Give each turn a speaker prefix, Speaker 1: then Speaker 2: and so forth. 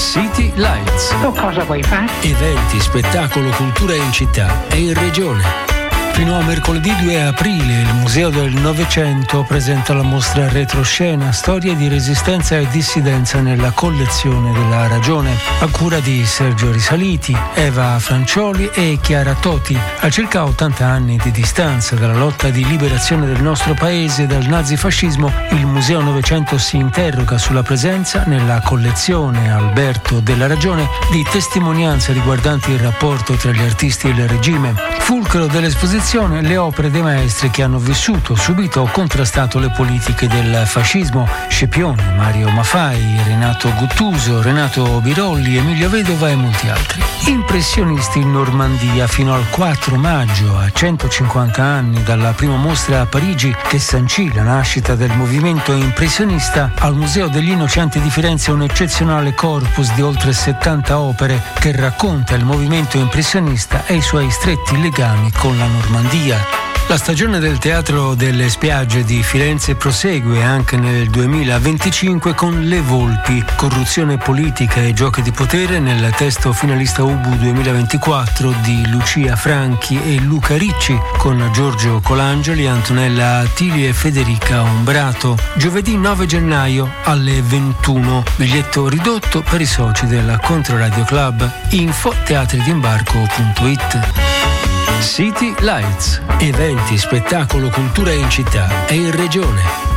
Speaker 1: City Lights.
Speaker 2: Tu cosa vuoi fare?
Speaker 1: Eventi, spettacolo, cultura in città e in regione. Fino a mercoledì 2 aprile il Museo del Novecento presenta la mostra Retroscena, storie di resistenza e dissidenza nella collezione della Ragione, a cura di Sergio Risaliti, Eva Francioli e Chiara Toti. A circa 80 anni di distanza dalla lotta di liberazione del nostro paese dal nazifascismo, il Museo Novecento si interroga sulla presenza nella collezione Alberto della Ragione di testimonianze riguardanti il rapporto tra gli artisti e il regime. Fulcro dell'esposizione le opere dei maestri che hanno vissuto, subito o contrastato le politiche del fascismo: Scipione, Mario Maffai, Renato Guttuso, Renato Birolli, Emilio Vedova e molti altri. Impressionisti in Normandia fino al 4 maggio, a 150 anni dalla prima mostra a Parigi che sancì la nascita del movimento impressionista. Al Museo degli Innocenti di Firenze un eccezionale corpus di oltre 70 opere che racconta il movimento impressionista e i suoi stretti legami con la Normandia. La stagione del Teatro delle Spiagge di Firenze prosegue anche nel 2025 con Le Volpi, corruzione politica e giochi di potere, nel testo finalista Ubu 2024 di Lucia Franchi e Luca Ricci, con Giorgio Colangeli, Antonella Attili e Federica Ombrato. Giovedì 9 gennaio alle 21. Biglietto ridotto per i soci del Controradio Club. Info teatridimbarco.it. City Lights. Eventi, spettacolo, cultura in città e in regione.